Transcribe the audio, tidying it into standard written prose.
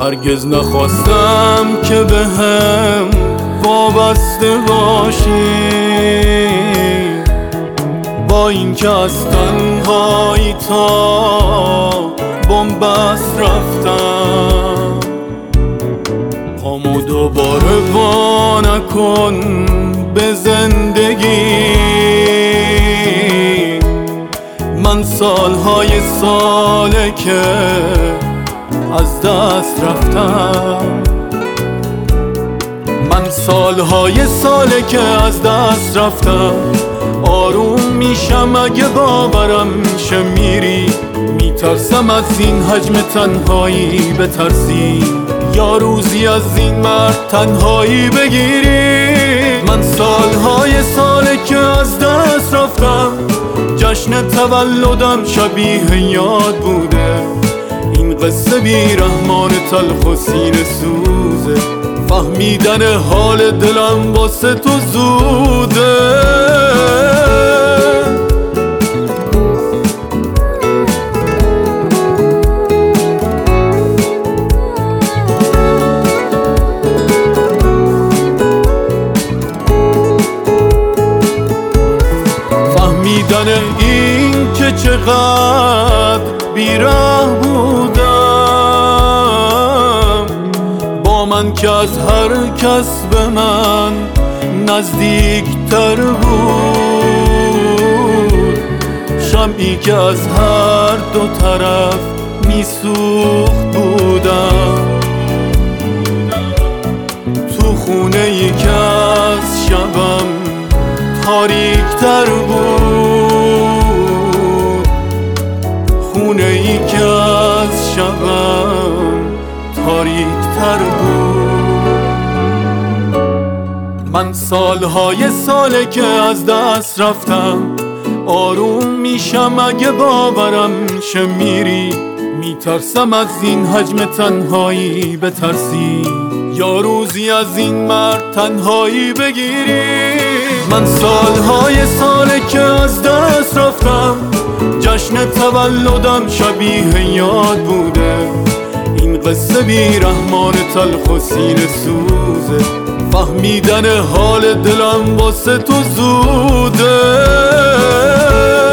هرگز نخواستم که به هم وابسته باشی، با این که از تنهایی تا بنبست رفتم. پامو دوباره وا نکن به زندگی، من سالهای ساله که از دست رفتم. من سالهای ساله که از دست رفتم. آروم میشم اگه باورم میشه میری، میترسم از این حجم تنهایی بترسی، یا روزی از این مرد تنهایی بگیری. من سالهای ساله که از دست رفتم، جشن تولدم شبیه یاد بوده. این قصه بی رحمان تلخ و سینه سوزه، فهمیدن حال دلم واسه تو زوده. فهمیدن این که چقدر بیراه بودم، با من که از هر کس به من نزدیکتر بود، شمعی که از هر دو طرف میسوخت بودم. تو خونه ای که از شبم تاریکتر بود، خونه ای که از شبم تاریکتر بود. من سالهای ساله که از دست رفتم. آروم میشم اگه باورم میشه میری، میترسم از این حجم تنهایی بترسی، یا روزی از این مرد تنهایی بگیری. من سالهای ساله که از دست رفتم، جشن تولدم شبیه یاد بوده. این قصه بی رحمان تلخ و سینه سوزه، فهمیدن حال دلم واسه تو زوده.